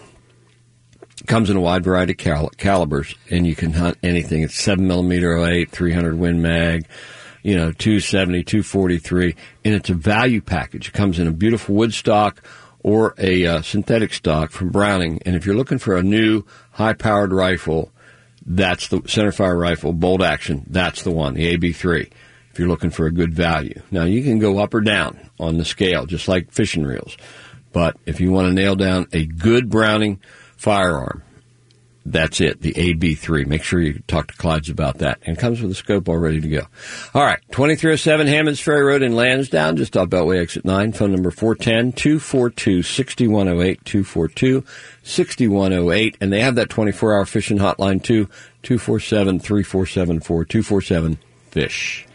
comes in a wide variety of cal- calibers, and you can hunt anything. It's seven millimeter oh eight, three hundred Win Mag, you know, two seventy, two forty-three, and it's a value package. It comes in a beautiful wood stock or a uh, synthetic stock from Browning, and if you're looking for a new high-powered rifle, that's the centerfire rifle, bolt action, that's the one, the A B three, if you're looking for a good value. Now, you can go up or down on the scale, just like fishing reels, but if you want to nail down a good Browning firearm, that's it, the A B three. Make sure you talk to Clyde's about that. And it comes with a scope all ready to go. All right, twenty-three oh seven Hammonds Ferry Road in Lansdowne, just off Beltway Exit nine. Phone number four one zero, two four two, six one zero eight, two four two, six one zero eight. And they have that twenty-four hour fishing hotline, too, two four seven, three four seven four, two four seven, FISH.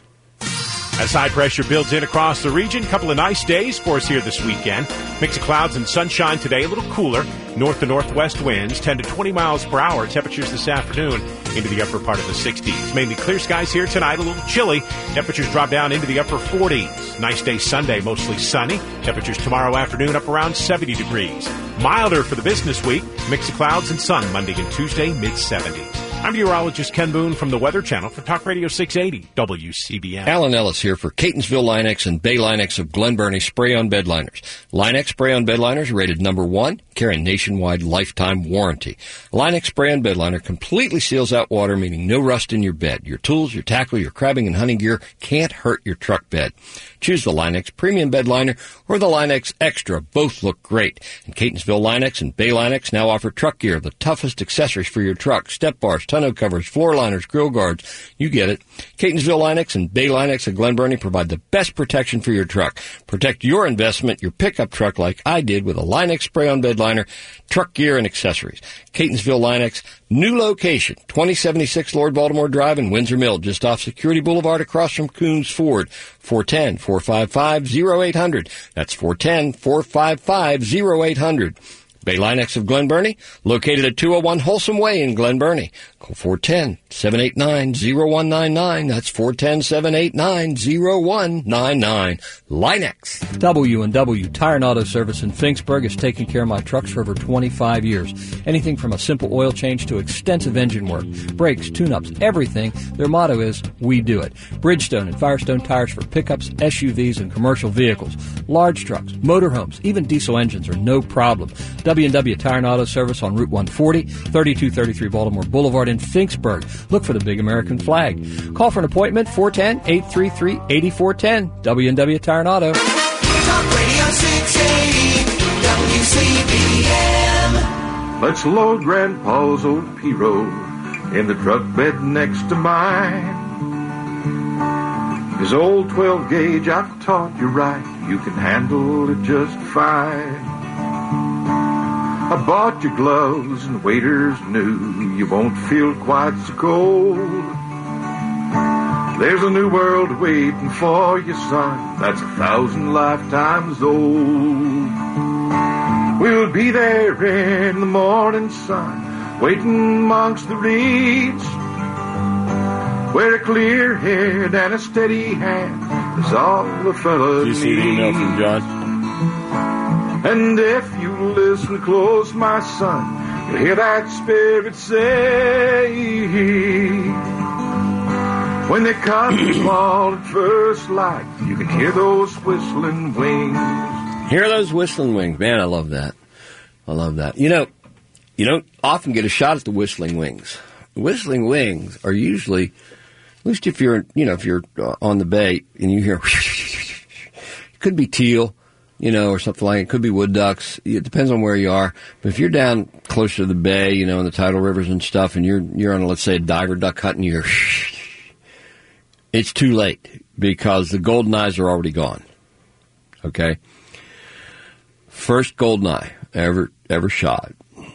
As high pressure builds in across the region, couple of nice days for us here this weekend. Mix of clouds and sunshine today, a little cooler. North to northwest winds, ten to twenty miles per hour. Temperatures this afternoon into the upper part of the sixties. Mainly clear skies here tonight, a little chilly. Temperatures drop down into the upper forties. Nice day Sunday, mostly sunny. Temperatures tomorrow afternoon up around seventy degrees. Milder for the business week. Mix of clouds and sun Monday and Tuesday, mid seventies. I'm meteorologist Ken Boone from the Weather Channel for Talk Radio six eighty W C B M. Alan Ellis here for Catonsville Linex and Bay Linex of Glen Burnie Spray-On Bed Liners. Linex Spray-On Bed Liners rated number one, carrying nationwide lifetime warranty. Linex Spray-On Bed Liner completely seals out water, meaning no rust in your bed. Your tools, your tackle, your crabbing and hunting gear can't hurt your truck bed. Choose the Linex Premium Bed Liner or the Linex Extra. Both look great. And Catonsville Linex and Bay Linex now offer truck gear, the toughest accessories for your truck. Step bars, tonneau covers, floor liners, grill guards. You get it. Catonsville Linex and Bay Linex of Glen Burnie provide the best protection for your truck. Protect your investment, your pickup truck, like I did with a Linex Spray-On Bed Liner, truck gear, and accessories. Catonsville Linex, new location, twenty seventy-six Lord Baltimore Drive in Windsor Mill, just off Security Boulevard across from Coons Ford. four one zero, four five five, zero eight zero zero. That's four one zero, four five five, zero eight zero zero. Bay Linex of Glen Burnie, located at two oh one Wholesome Way in Glen Burnie. Call four one zero, seven eight nine, zero one nine nine. That's four one zero, seven eight nine, zero one nine nine. Linex. W and W Tire and Auto Service in Finksburg has taken care of my trucks for over twenty-five years. Anything from a simple oil change to extensive engine work, brakes, tune-ups, everything. Their motto is, we do it. Bridgestone and Firestone tires for pickups, S U Vs, and commercial vehicles. Large trucks, motorhomes, even diesel engines are no problem. W and W Tire and Auto Service on Route one forty, thirty-two thirty-three Baltimore Boulevard in Finksburg. Look for the big American flag. Call for an appointment, four one zero, eight three three, eight four one zero. W and W Tire and Auto. Talk Radio six eighty W C B M. Let's load Grandpa's old P-Road in the truck bed next to mine. His old twelve gauge, I've taught you right. You can handle it just fine. I bought you gloves and waders new. You won't feel quite so cold. There's a new world waiting for you, son, that's a thousand lifetimes old. We'll be there in the morning sun, waiting amongst the reeds, where a clear head and a steady hand is all the fella Did you see the email from John? And if you listen close, my son, you'll hear that spirit say, when they come small at first light, you can hear those whistling wings. Hear those whistling wings. Man, I love that. I love that. You know, you don't often get a shot at the whistling wings. The whistling wings are usually, at least if you're, you know, if you're uh, on the bay and you hear, it could be teal, you know, or something like it. It could be wood ducks. It depends on where you are. But if you're down closer to the bay, you know, in the tidal rivers and stuff, and you're you're on, let's say, a diver duck hunt, and you hear, it's too late because the golden eyes are already gone. Okay? First golden eye ever ever shot.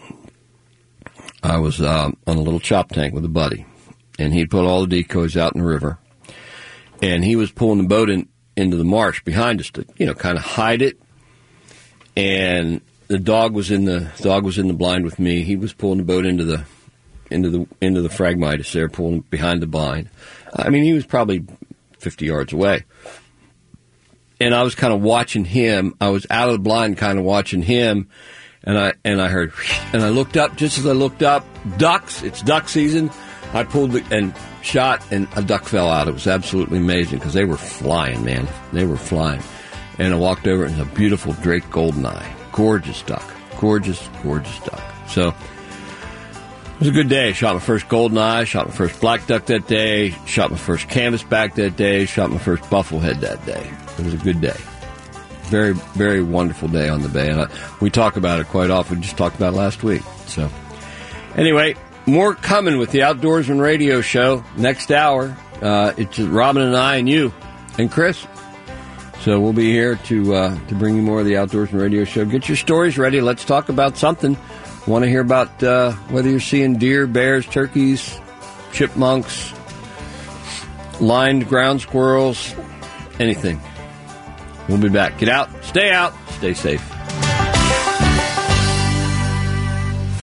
I was um, on a little chop tank with a buddy, and he'd put all the decoys out in the river, and he was pulling the boat in, into the marsh behind us to, you know, kind of hide it. And the dog was in the dog was in the blind with me. He was pulling the boat into the into the into the Phragmites there, pulling behind the blind. I mean, he was probably fifty yards away. And I was kind of watching him. I was out of the blind kind of watching him. And I and I heard, and I looked up. Just as I looked up, ducks, it's duck season. I pulled the, and shot, and a duck fell out. It was absolutely amazing because they were flying, man. They were flying. And I walked over, and it was a beautiful Drake goldeneye. Gorgeous duck. Gorgeous, gorgeous duck. So it was a good day. Shot my first goldeneye, shot my first black duck that day, shot my first canvasback that day, shot my first bufflehead that day. It was a good day. Very, very wonderful day on the bay. And I, we talk about it quite often. We just talked about it last week. So anyway, more coming with the Outdoorsman Radio Show next hour. Uh, it's Robin and I and you and Chris. So we'll be here to uh, to bring you more of the Outdoorsman Radio Show. Get your stories ready. Let's talk about something. Want to hear about uh, whether you're seeing deer, bears, turkeys, chipmunks, lined ground squirrels, anything. We'll be back. Get out, stay out, stay safe.